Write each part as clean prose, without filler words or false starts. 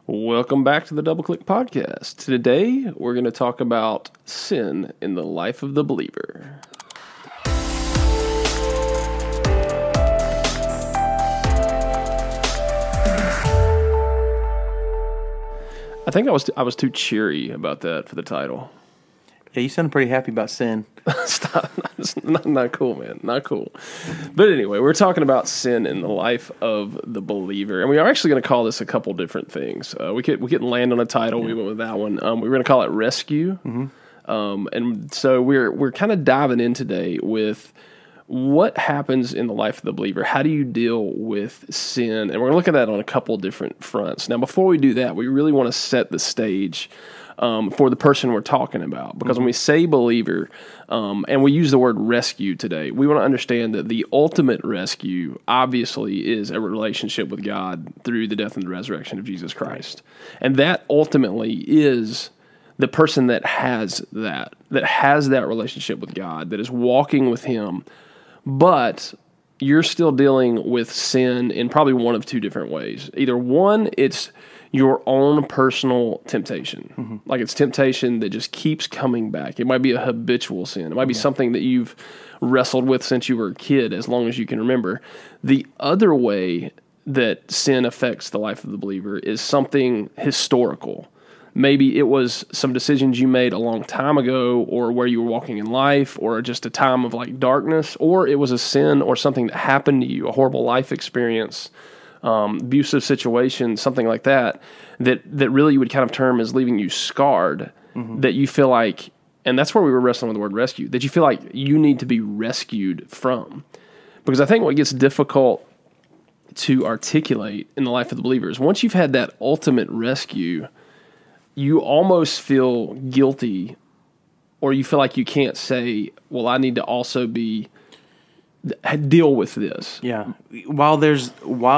Welcome back to the Double Click Podcast. Today, we're going to talk about sin in the life of the believer. I think I was too cheery about that for the title. Yeah, you sound pretty happy about sin. Stop. It's not cool, man. Not cool. But anyway, we're talking about sin in the life of the believer. And we are actually going to call this a couple different things. We couldn't land on a title. We went with that one. We were going to call it Rescue. Mm-hmm. And so we're kind of diving in today with what happens in the life of the believer. How do you deal with sin? And we're going to look at that on a couple different fronts. Now, before we do that, we really want to set the stage for the person we're talking about. Because when we say believer, and we use the word rescue today, we want to understand that the ultimate rescue, obviously, is a relationship with God through the death and the resurrection of Jesus Christ. And that ultimately is the person that has that relationship with God, that is walking with Him. But you're still dealing with sin in probably one of two different ways. Either one, it's your own personal temptation. Mm-hmm. Like it's temptation that just keeps coming back. It might be a habitual sin. It might be something that you've wrestled with since you were a kid, as long as you can remember. The other way that sin affects the life of the believer is something historical. Maybe it was some decisions you made a long time ago, or where you were walking in life, or just a time of like darkness, or it was a sin or something that happened to you, a horrible life experience, abusive situation, something like that really you would kind of term as leaving you scarred, that you feel like, and that's where we were wrestling with the word rescue, that you feel like you need to be rescued from. Because I think what gets difficult to articulate in the life of the believer is once you've had that ultimate rescue, you almost feel guilty, or you feel like you can't say, well, I need to also deal with this. Yeah. While there's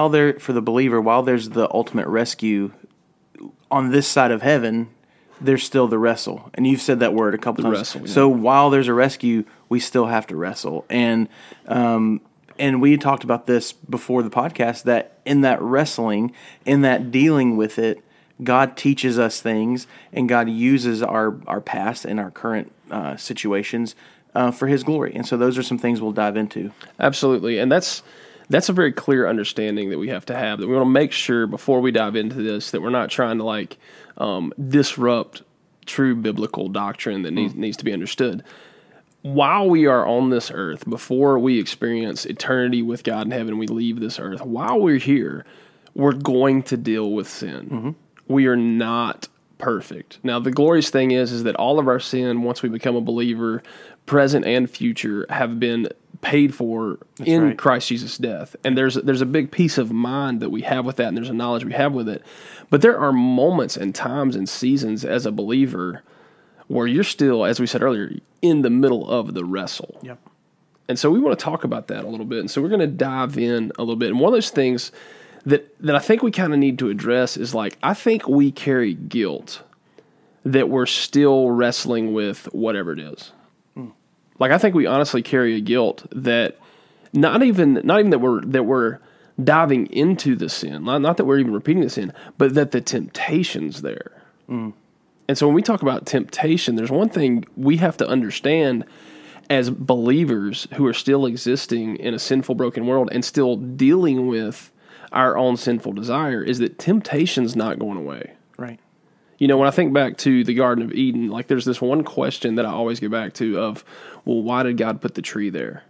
the ultimate rescue on this side of heaven, there's still the wrestle. And you've said that word a couple times. Wrestle, yeah. So while there's a rescue, we still have to wrestle. And we talked about this before the podcast, that in that wrestling, in that dealing with it, God teaches us things, and God uses our past and our current situations for His glory. And so those are some things we'll dive into. Absolutely. And that's a very clear understanding that we have, that we want to make sure before we dive into this that we're not trying to disrupt true biblical doctrine that needs to be understood. While we are on this earth, before we experience eternity with God in heaven, we leave this earth, while we're here, we're going to deal with sin. Mm-hmm. We are not perfect. Now, the glorious thing is that all of our sin, once we become a believer, present and future, have been paid for in Christ Jesus' death. And there's a big peace of mind that we have with that, and there's a knowledge we have with it. But there are moments and times and seasons as a believer where you're still, as we said earlier, in the middle of the wrestle. Yep. And so we want to talk about that a little bit. And so we're going to dive in a little bit. And one of those things that I think we kind of need to address is I think we carry guilt that we're still wrestling with whatever it is. I think we honestly carry a guilt that not even that we're diving into the sin, not that we're even repeating the sin, but that the temptation's there. And so when we talk about temptation, there's one thing we have to understand as believers who are still existing in a sinful, broken world and still dealing with our own sinful desire, is that temptation's not going away. Right. You know, when I think back to the Garden of Eden, there's this one question that I always go back to of, well, why did God put the tree there?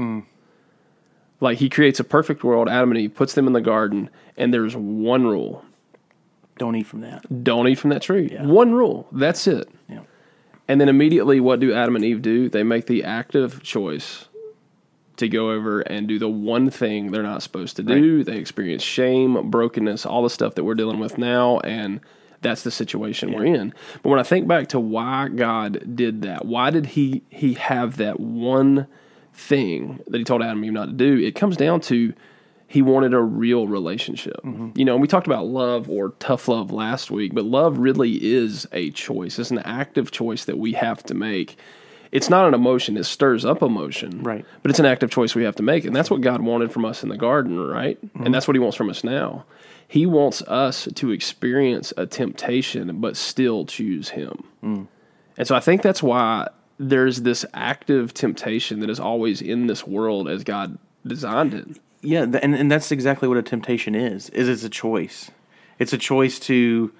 He creates a perfect world, Adam and Eve, puts them in the garden, and there's one rule. Don't eat from that. Don't eat from that tree. Yeah. One rule. That's it. Yeah. And then immediately, what do Adam and Eve do? They make the active choice to go over and do the one thing they're not supposed to do. Right. They experience shame, brokenness, all the stuff that we're dealing with now, and that's the situation we're in. But when I think back to why God did that, why did He have that one thing that He told Adam and Eve not to do? It comes down to He wanted a real relationship. Mm-hmm. You know, and we talked about love or tough love last week, but love really is a choice. It's an active choice that we have to make. it's not an emotion. It stirs up emotion. Right. But it's an active choice we have to make. And that's what God wanted from us in the garden, right? And that's what he wants from us now. He wants us to experience a temptation, but still choose him. And so I think that's why there's this active temptation that is always in this world as God designed it. Yeah, and that's exactly what a temptation is it's a choice. It's a choice to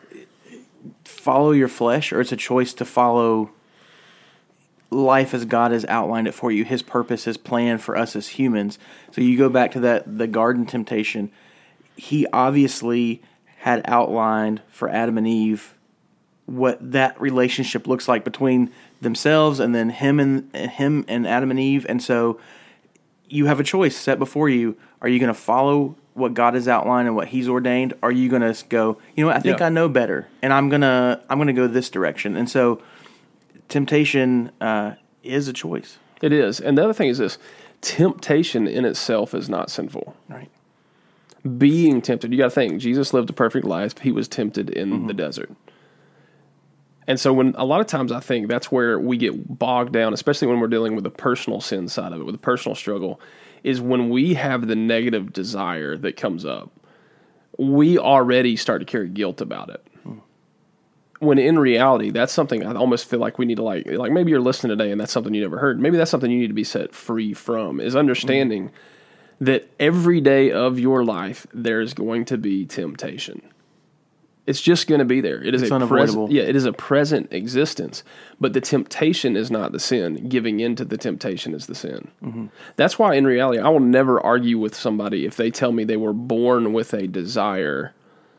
follow your flesh, or it's a choice to follow life as God has outlined it for you, his purpose, his plan for us as humans. So you go back to the garden temptation. He obviously had outlined for Adam and Eve what that relationship looks like between themselves, and then him and Adam and Eve. And so you have a choice set before you. Are you going to follow what God has outlined and what he's ordained? Are you going to go, you know what, I think I know better, and I'm going to go this direction? And so temptation is a choice. It is. And the other thing is this: temptation in itself is not sinful. Right. Being tempted, you got to think, Jesus lived a perfect life. He was tempted in the desert. And so when a lot of times I think that's where we get bogged down, especially when we're dealing with the personal sin side of it, with the personal struggle, is when we have the negative desire that comes up, we already start to carry guilt about it. When in reality, that's something I almost feel like we need to like maybe you're listening today and that's something you never heard. Maybe that's something you need to be set free from, is understanding that every day of your life there is going to be temptation. It's just going to be there. It's unavoidable. It is a present existence. But the temptation is not the sin. Giving into the temptation is the sin. That's why, in reality, I will never argue with somebody if they tell me they were born with a desire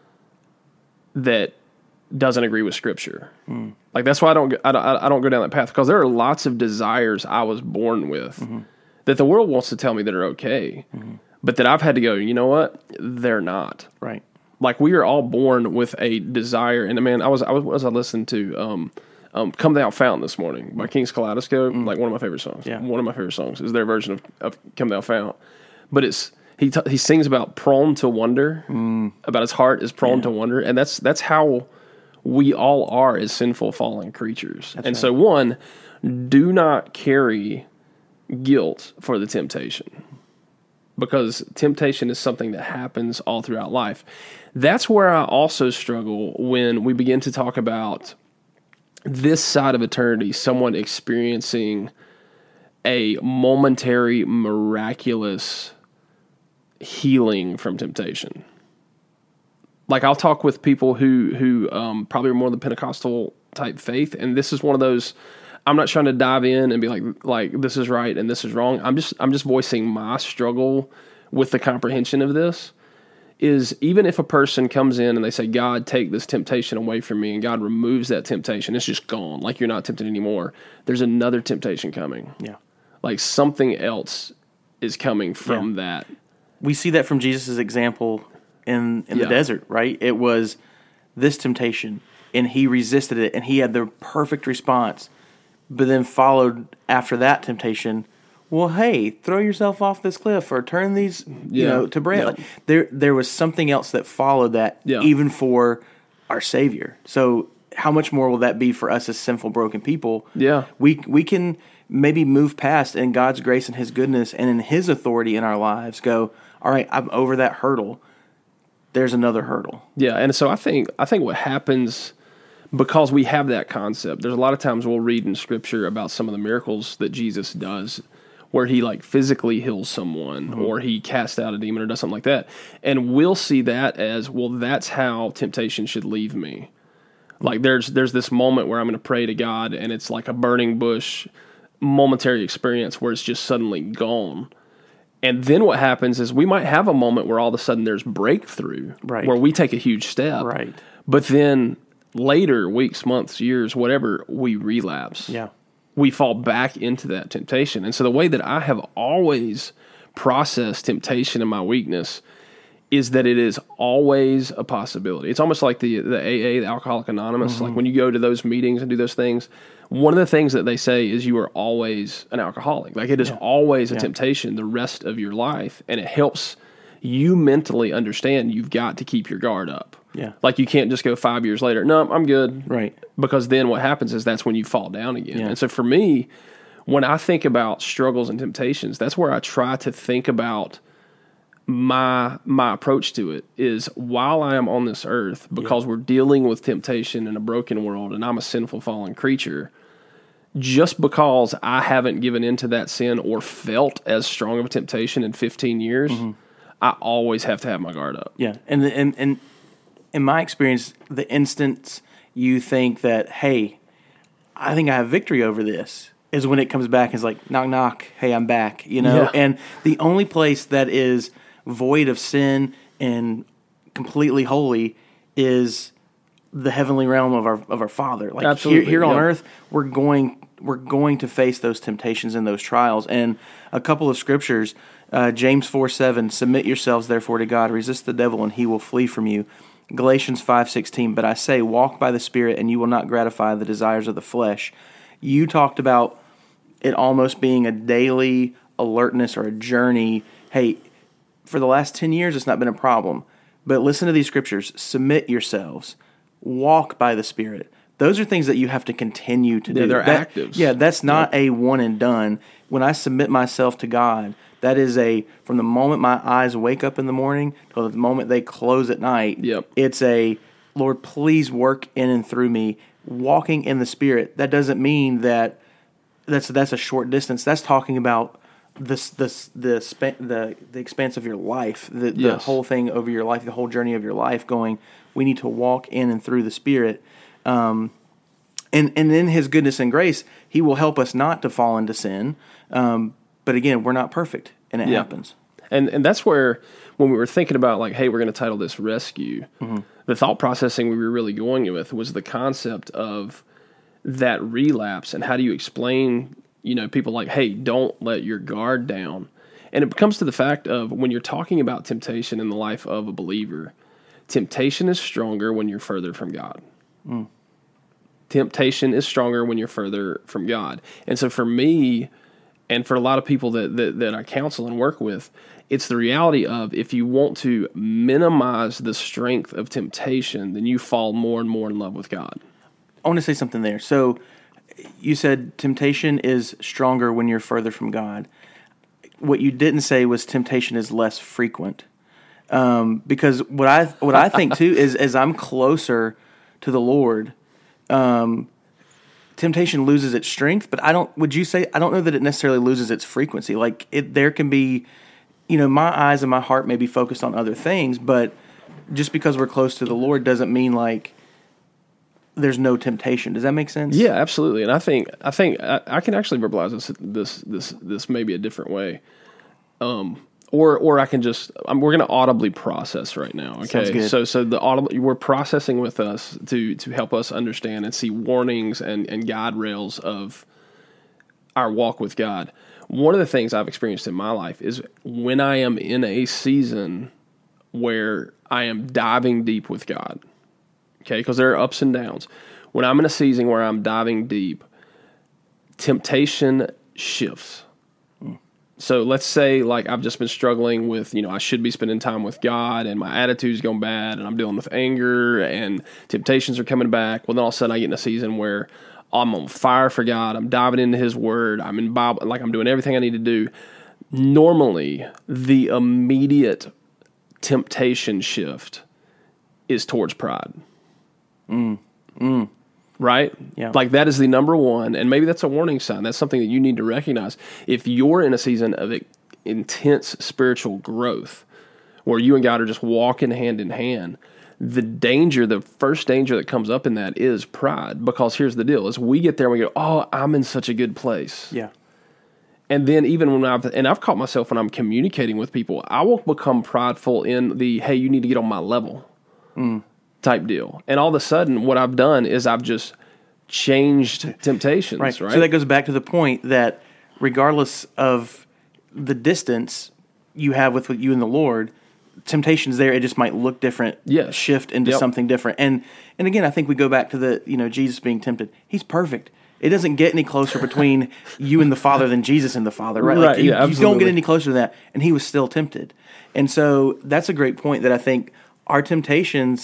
that doesn't agree with Scripture. Like that's why I don't go down that path, because there are lots of desires I was born with that the world wants to tell me that are okay, but that I've had to go, you know what? They're not. Right. Like we are all born with a desire. And man, I was listening to "Come Thou Fount" this morning by King's Kaleidoscope. Like one of my favorite songs. Yeah. One of my favorite songs is their version of "Come Thou Fount." But it's he sings about prone to wonder, about his heart is prone to wonder, and that's how we all are as sinful, fallen creatures. And so, one, do not carry guilt for the temptation, because temptation is something that happens all throughout life. That's where I also struggle when we begin to talk about this side of eternity, someone experiencing a momentary, miraculous healing from temptation. Like I'll talk with people who probably are more of the Pentecostal type faith, and this is one of those. I'm not trying to dive in and be like this is right and this is wrong. I'm just voicing my struggle with the comprehension of this. Is even if a person comes in and they say, God, take this temptation away from me, and God removes that temptation, it's just gone. Like you're not tempted anymore. There's another temptation coming. Yeah. Like something else is coming from that. We see that from Jesus' example in the desert, right? It was this temptation, and he resisted it, and he had the perfect response. But then followed after that temptation, well, hey, throw yourself off this cliff or turn these, to bread. Yeah. Like, there was something else that followed that, even for our Savior. So how much more will that be for us as sinful, broken people? Yeah. We can maybe move past in God's grace and his goodness and in his authority in our lives, go, all right, I'm over that hurdle. There's another hurdle. Yeah, and so I think what happens, because we have that concept, there's a lot of times we'll read in Scripture about some of the miracles that Jesus does, where he like physically heals someone, or he casts out a demon or does something like that. And we'll see that as, well, that's how temptation should leave me. Like there's this moment where I'm going to pray to God, and it's like a burning bush, momentary experience where it's just suddenly gone. And then what happens is we might have a moment where all of a sudden there's breakthrough, where we take a huge step. Right. But then later, weeks, months, years, whatever, we relapse. Yeah. We fall back into that temptation. And so the way that I have always processed temptation and my weakness is that it is always a possibility. It's almost like the AA, the Alcoholic Anonymous. Like when you go to those meetings and do those things, one of the things that they say is you are always an alcoholic. Like it is always a temptation the rest of your life, and it helps you mentally understand you've got to keep your guard up. Yeah. Like you can't just go 5 years later, no, I'm good. Right. Because then what happens is that's when you fall down again. Yeah. And so for me, when I think about struggles and temptations, that's where I try to think about my approach to it is while I am on this earth, because we're dealing with temptation in a broken world and I'm a sinful fallen creature, just because I haven't given into that sin or felt as strong of a temptation in 15 years, I always have to have my guard up. Yeah. And in my experience, the instance you think that, hey, I think I have victory over this is when it comes back and it's like, knock, knock, hey, I'm back, Yeah. And the only place that is void of sin and completely holy is the heavenly realm of our Father. Like Absolutely, here on yep. earth, we're going to face those temptations and those trials. And a couple of scriptures, James 4:7, submit yourselves therefore to God, resist the devil and he will flee from you. Galatians 5:16, but I say, walk by the Spirit and you will not gratify the desires of the flesh. You talked about it almost being a daily alertness or a journey. Hey, for the last 10 years, it's not been a problem. But listen to these scriptures. Submit yourselves. Walk by the Spirit. Those are things that you have to continue to do. They're actives. Yeah, that's not a one and done. When I submit myself to God, that is from the moment my eyes wake up in the morning till the moment they close at night, Yep. It's Lord, please work in and through me. Walking in the Spirit. That doesn't mean that that's a short distance. That's talking about the expanse of your life, the Yes. whole thing over your life, the whole journey of your life. Going, we need to walk in and through the Spirit, and in His goodness and grace, He will help us not to fall into sin. But again, we're not perfect, and it happens. And that's where, when we were thinking about like, hey, we're going to title this Rescue, the thought processing we were really going with was the concept of that relapse and how do you explain, people like, hey, don't let your guard down. And it comes to the fact of when you're talking about temptation in the life of a believer, temptation is stronger when you're further from God. Temptation is stronger when you're further from God. And so for me, and for a lot of people that I counsel and work with, it's the reality of if you want to minimize the strength of temptation, then you fall more and more in love with God. I want to say something there. So you said temptation is stronger when you're further from God. What you didn't say was temptation is less frequent. Because what I think too is as I'm closer to the Lord, temptation loses its strength, but I don't know that it necessarily loses its frequency. Like there can be, my eyes and my heart may be focused on other things, but just because we're close to the Lord doesn't mean like there's no temptation. Does that make sense? Yeah, absolutely. And I think I can actually verbalize this maybe a different way. Or I can just we're going to audibly process right now. Okay, Sounds good. So we're processing with us to help us understand and see warnings and guide rails of our walk with God. One of the things I've experienced in my life is when I am in a season where I am diving deep with God. Okay, because there are ups and downs. When I'm in a season where I'm diving deep, temptation shifts. So let's say like I've just been struggling with, I should be spending time with God and my attitude's going bad and I'm dealing with anger and temptations are coming back. Well, then all of a sudden I get in a season where I'm on fire for God. I'm diving into His Word. I'm in Bible, like I'm doing everything I need to do. Normally, the immediate temptation shift is towards pride. Right? Yeah. Like that is the number one, and maybe that's a warning sign. That's something that you need to recognize. If you're in a season of intense spiritual growth, where you and God are just walking hand in hand, the first danger that comes up in that is pride. Because here's the deal, is we get there and we go, oh, I'm in such a good place. Yeah. And then even when I've caught myself when I'm communicating with people, I will become prideful in the, hey, you need to get on my level. Type deal. And all of a sudden, what I've done is I've just changed temptations, right? So that goes back to the point that regardless of the distance you have with you and the Lord, temptation's there. It just might look different, shift into something different. And again, I think we go back to the, Jesus being tempted. He's perfect. It doesn't get any closer between you and the Father than Jesus and the Father, right? Like you don't get any closer to that. And He was still tempted. And so that's a great point that I think our temptations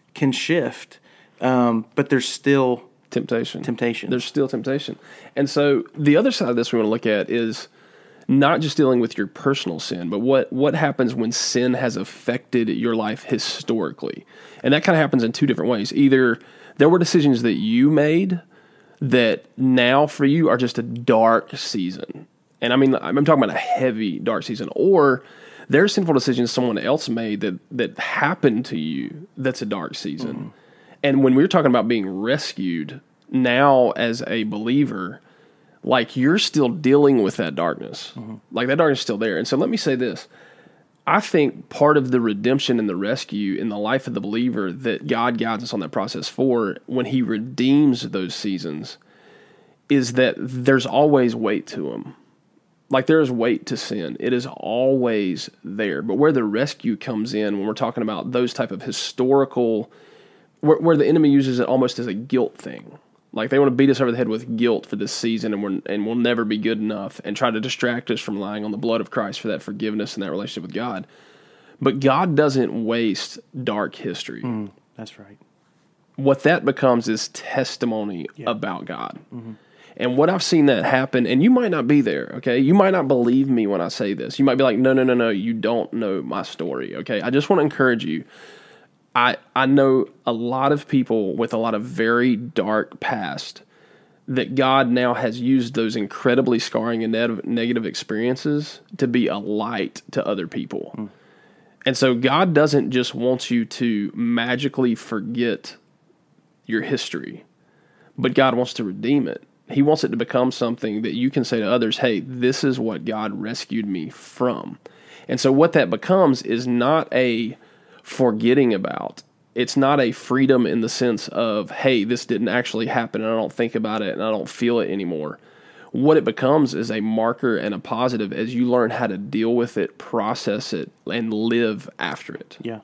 can shift, but there's still temptation. temptation. There's still temptation. And so the other side of this we want to look at is not just dealing with your personal sin, but what happens when sin has affected your life historically. And that kind of happens in two different ways. Either there were decisions that you made that now for you are just a dark season. And I mean, I'm talking about a heavy dark season. Or there's sinful decisions someone else made that happened to you that's a dark season. Mm-hmm. And when we're talking about being rescued now as a believer, like you're still dealing with that darkness. Mm-hmm. Like that darkness is still there. And so let me say this. I think part of the redemption and the rescue in the life of the believer that God guides us on that process for when he redeems those seasons is that there's always weight to them. Like there is weight to sin. It is always there. But where the rescue comes in when we're talking about those type of historical, where the enemy uses it almost as a guilt thing. Like they want to beat us over the head with guilt for this season and we'll never be good enough and try to distract us from relying on the blood of Christ for that forgiveness and that relationship with God. But God doesn't waste dark history. That's right. What that becomes is testimony about God. Mm-hmm. And what I've seen that happen, and you might not be there, okay? You might not believe me when I say this. You might be like, no, you don't know my story, okay? I just want to encourage you. I know a lot of people with a lot of very dark past that God now has used those incredibly scarring and negative experiences to be a light to other people. Mm. And so God doesn't just want you to magically forget your history, but God wants to redeem it. He wants it to become something that you can say to others, hey, this is what God rescued me from. And so what that becomes is not a forgetting about. It's not a freedom in the sense of, hey, this didn't actually happen and I don't think about it and I don't feel it anymore. What it becomes is a marker and a positive as you learn how to deal with it, process it, and live after it. Yeah.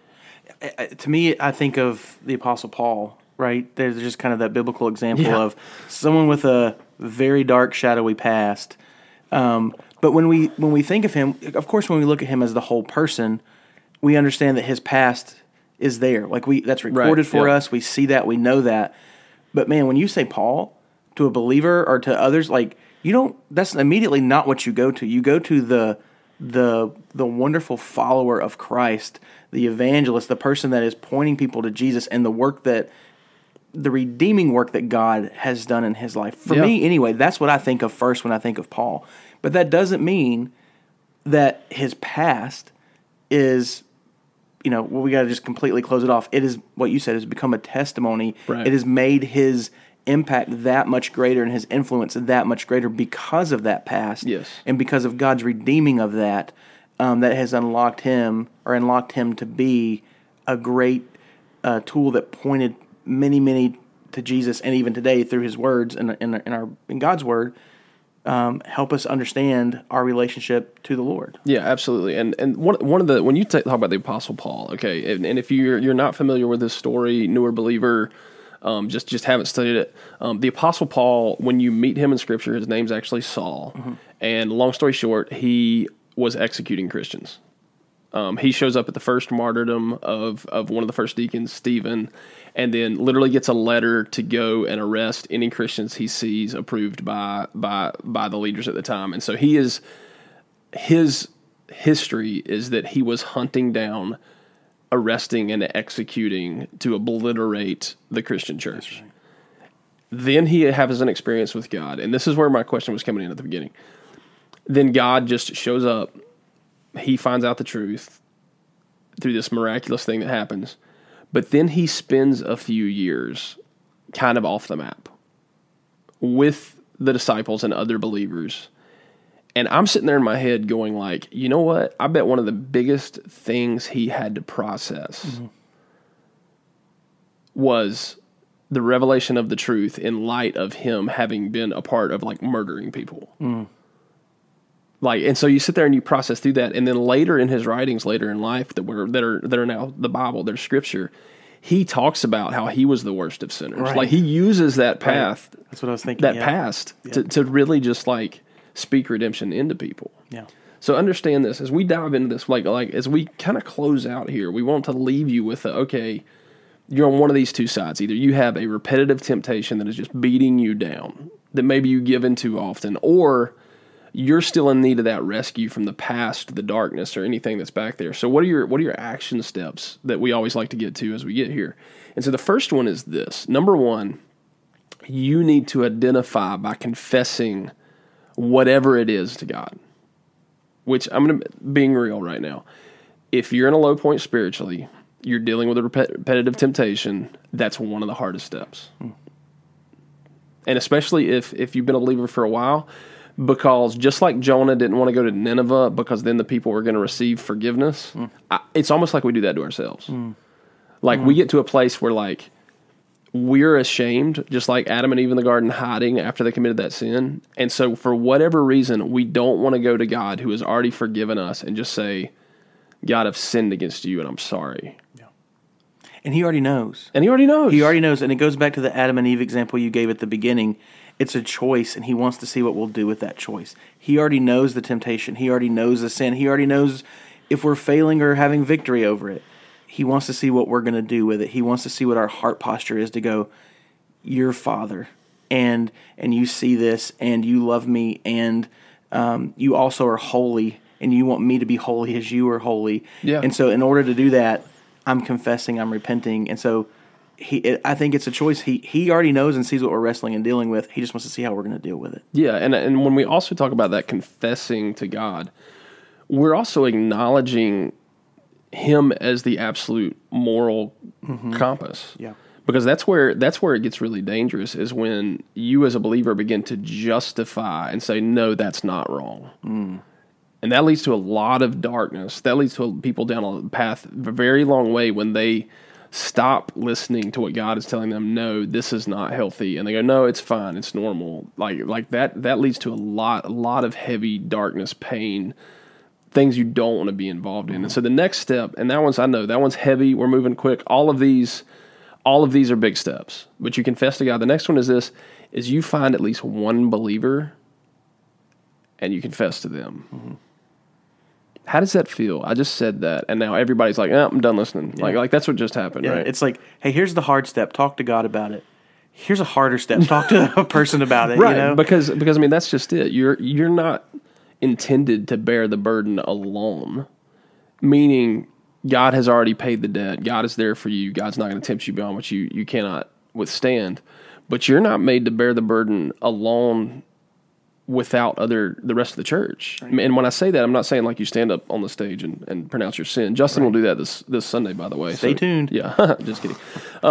To me, I think of the Apostle Paul, right? There's just kind of that biblical example of someone with a very dark, shadowy past. But when we think of him, of course, when we look at him as the whole person, we understand that his past is there. Like that's recorded for us. We see that. We know that. But man, when you say Paul to a believer or to others, like that's immediately not what you go to. You go to the wonderful follower of Christ, the evangelist, the person that is pointing people to Jesus and the redeeming work that God has done in his life. For me, anyway, that's what I think of first when I think of Paul. But that doesn't mean that his past is, we got to just completely close it off. It is what you said, has become a testimony. Right. It has made his impact that much greater and his influence that much greater because of that past. Yes. And because of God's redeeming of that, that has unlocked him to be a great tool that pointed many, many to Jesus, and even today through his words in God's word, help us understand our relationship to the Lord. Yeah, absolutely. And one of the when you talk about the Apostle Paul, okay, and if you're not familiar with this story, newer believer, just haven't studied it. The Apostle Paul, when you meet him in Scripture, his name's actually Saul, and long story short, he was executing Christians. He shows up at the first martyrdom of one of the first deacons, Stephen, and then literally gets a letter to go and arrest any Christians he sees approved by the leaders at the time. And so his history is that he was hunting down, arresting, and executing to obliterate the Christian church. Right. Then he has an experience with God, and this is where my question was coming in at the beginning. Then God just shows up. He finds out the truth through this miraculous thing that happens. But then he spends a few years kind of off the map with the disciples and other believers. And I'm sitting there in my head going like, you know what? I bet one of the biggest things he had to process was the revelation of the truth in light of him having been a part of like murdering people. Like, and so you sit there and you process through that, and then later in his writings, later in life, that are now the Bible, they're Scripture, he talks about how he was the worst of sinners. Right. Like he uses that path, that's what I was thinking. That past to really just like speak redemption into people. Yeah. So understand this as we dive into this, like as we kind of close out here, we want to leave you with okay, you're on one of these two sides. Either you have a repetitive temptation that is just beating you down, that maybe you give in too often, or you're still in need of that rescue from the past, the darkness, or anything that's back there. So what are your action steps that we always like to get to as we get here? And so the first one is this. Number one, you need to identify by confessing whatever it is to God. Which being real right now. If you're in a low point spiritually, you're dealing with a repetitive temptation, that's one of the hardest steps. And especially if you've been a believer for a while, because just like Jonah didn't want to go to Nineveh because then the people were going to receive forgiveness, it's almost like we do that to ourselves. Like we get to a place where like we're ashamed, just like Adam and Eve in the garden hiding after they committed that sin. And so for whatever reason, we don't want to go to God who has already forgiven us and just say, God, I've sinned against you and I'm sorry. Yeah. And he already knows. And he already knows. He already knows. And it goes back to the Adam and Eve example you gave at the beginning. It's a choice, and he wants to see what we'll do with that choice. He already knows the temptation. He already knows the sin. He already knows if we're failing or having victory over it. He wants to see what we're going to do with it. He wants to see what our heart posture is to go, you're Father, and you see this, and you love me, and you also are holy, and you want me to be holy as you are holy. Yeah. And so in order to do that, I'm confessing, I'm repenting. And so I think it's a choice. He already knows and sees what we're wrestling and dealing with. He just wants to see how we're going to deal with it. Yeah, and when we also talk about that confessing to God, we're also acknowledging him as the absolute moral compass. Yeah. Because that's where it gets really dangerous, is when you as a believer begin to justify and say, no, that's not wrong. And that leads to a lot of darkness. That leads to people down a path a very long way when they stop listening to what God is telling them. No, this is not healthy. And they go, no, it's fine. It's normal. Like that leads to a lot of heavy darkness, pain, things you don't want to be involved in. And so the next step, and that one's heavy. We're moving quick. All of these are big steps, but you confess to God. The next one is this, is you find at least one believer and you confess to them. How does that feel? I just said that, and now everybody's like, I'm done listening. Yeah. Like that's what just happened, right? It's like, hey, here's the hard step. Talk to God about it. Here's a harder step. Talk to a person about it. Right, you know? because I mean, that's just it. You're not intended to bear the burden alone, meaning God has already paid the debt. God is there for you. God's not going to tempt you beyond what you cannot withstand. But you're not made to bear the burden alone without the rest of the church. Right. And when I say that, I'm not saying like you stand up on the stage and pronounce your sin. Justin will do that this Sunday, by the way. Stay tuned. Yeah, just kidding.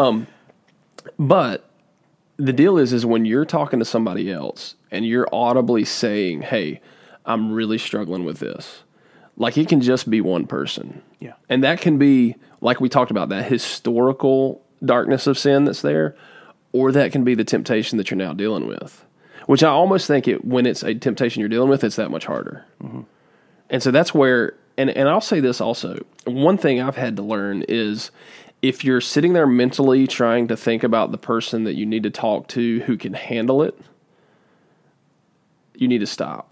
But the deal is when you're talking to somebody else and you're audibly saying, hey, I'm really struggling with this. Like it can just be one person. Yeah. And that can be, like we talked about, that historical darkness of sin that's there, or that can be the temptation that you're now dealing with. Which I almost think when it's a temptation you're dealing with, it's that much harder. And so that's where, and I'll say this also, one thing I've had to learn is if you're sitting there mentally trying to think about the person that you need to talk to who can handle it, you need to stop.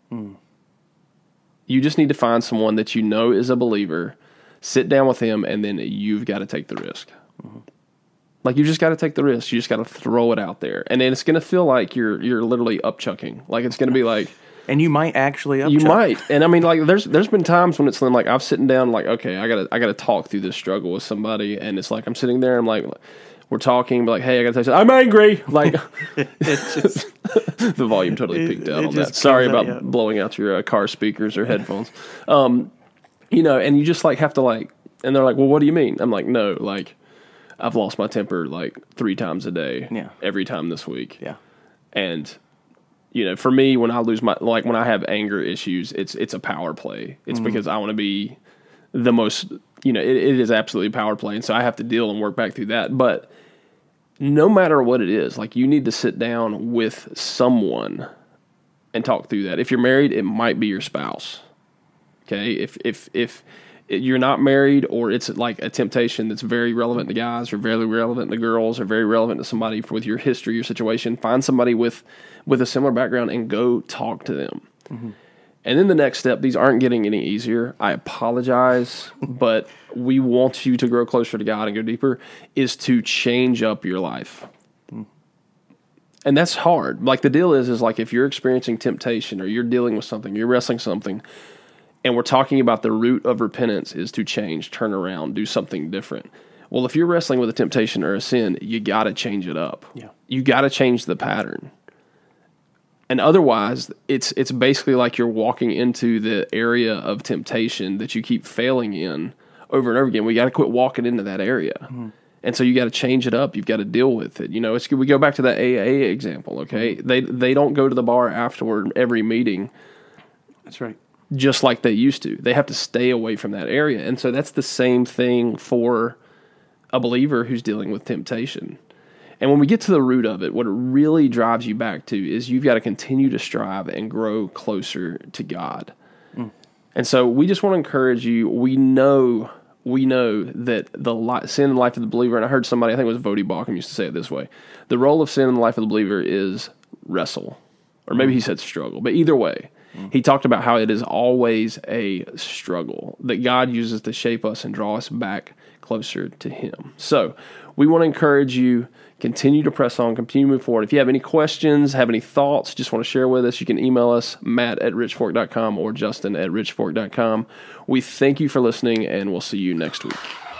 You just need to find someone that you know is a believer, sit down with him, and then you've got to take the risk. Like you just got to take the risk. You just got to throw it out there, and then it's going to feel like you're literally upchucking. Like it's going to be like, and you might actually upchuck. You might, and I mean, like there's been times when it's like I'm sitting down, like okay, I gotta talk through this struggle with somebody, and it's like I'm sitting there, and I'm like, we're talking, but like, hey, I gotta tell you, I'm angry. Like it's just the volume totally peaked out on that. Sorry about blowing out your car speakers or headphones. And you just like have to like, and they're like, well, what do you mean? I'm like, no, like. I've lost my temper like 3 times a day. Yeah. Every time this week. Yeah. And for me, when I lose when I have anger issues, it's a power play. It's because I want to be the most, it is absolutely a power play. And so I have to deal and work back through that. But no matter what it is, like you need to sit down with someone and talk through that. If you're married, it might be your spouse. Okay. If you're not married, or it's like a temptation that's very relevant to guys or very relevant to girls or very relevant to somebody with your history, your situation, find somebody with a similar background and go talk to them. And then the next step, these aren't getting any easier. I apologize, but we want you to grow closer to God and go deeper, is to change up your life. And that's hard. Like the deal is like if you're experiencing temptation or you're dealing with something, you're wrestling something, and we're talking about the root of repentance is to change, turn around, do something different. Well, if you're wrestling with a temptation or a sin, you got to change it up. Yeah. You got to change the pattern. And otherwise, it's basically like you're walking into the area of temptation that you keep failing in over and over again. We got to quit walking into that area. Mm-hmm. And so you got to change it up. You've got to deal with it. You know, we go back to that AA example, okay? Mm-hmm. They don't go to the bar afterward every meeting. That's right. Just like they used to. They have to stay away from that area. And so that's the same thing for a believer who's dealing with temptation. And when we get to the root of it, what it really drives you back to is you've got to continue to strive and grow closer to God. Mm. And so we just want to encourage you. We know that the sin in the life of the believer, and I heard somebody, I think it was Vodi Bakum, used to say it this way: the role of sin in the life of the believer is wrestle. Or maybe he said struggle. But either way, he talked about how it is always a struggle that God uses to shape us and draw us back closer to Him. So we want to encourage you, continue to press on, continue to move forward. If you have any questions, have any thoughts, just want to share with us, you can email us, matt@richfork.com or justin@richfork.com. We thank you for listening, and we'll see you next week.